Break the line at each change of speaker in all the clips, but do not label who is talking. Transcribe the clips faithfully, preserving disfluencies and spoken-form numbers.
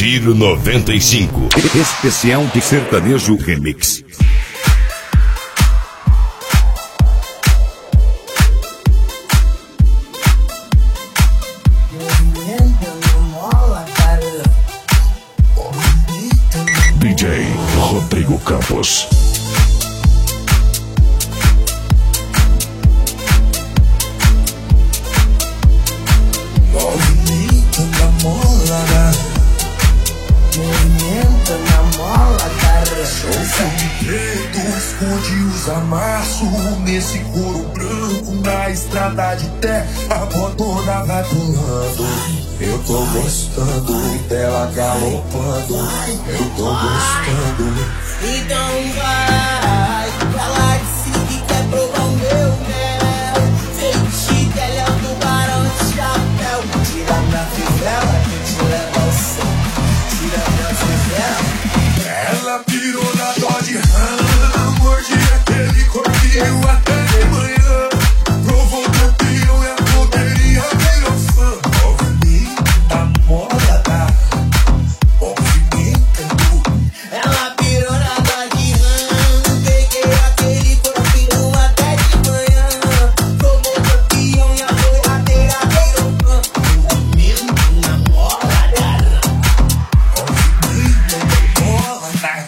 Giro noventa e cinco.
Especial de sertanejo remix. D J Rodrigo Campos.
Movimento na mola, movimento na mola, cara. Chofre preto esconde os amassos nesse couro branco na estrada de terra. A botona vai pulando. Eu tô gostando dela galopando. Eu tô gostando.
Então vai, ela disse que quer provar o meu mel. Feitiço, ela é o tubarão de chapéu.
Tira minha fivela que te leva ao céu. Tira minha fivela. Ela pirou na Dodge Ram, morde aquele corpinho até de manhã. Provou campeão e a poderia virou fã. Movimenta moda, tá? Movimenta tudo.
Ela pirou na Dodge Ram, peguei aquele corpinho até de manhã. Provou campeão e a boiadeira virou fã. Movimento na moda, cara.
Movimenta moda, tá?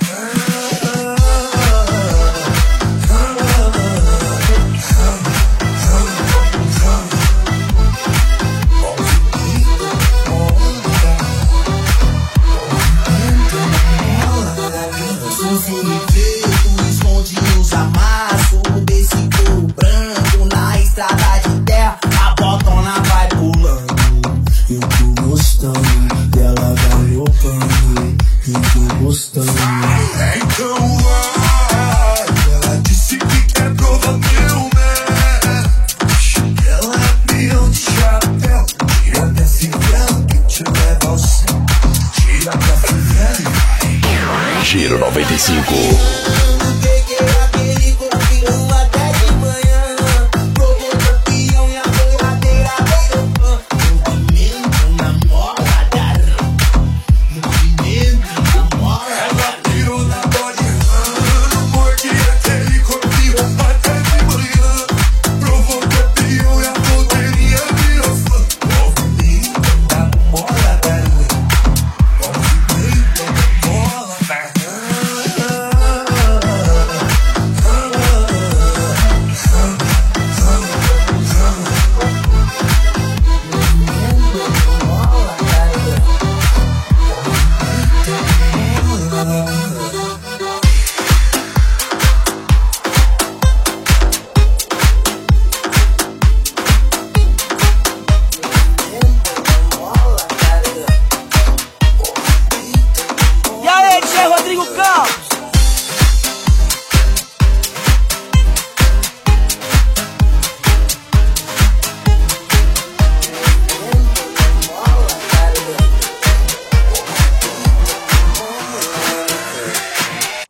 Esconde os amassos desse couro branco na estrada de terra. A botona vai pulando.
Eu tô gostando dela galopando. Eu tô gostando. Então vai. Ela disse que quer provar meu mel. Ela é peão de chapéu. Tira minha fivela que te leva ao céu. Tira minha fivela e vai.
Giro noventa e cinco.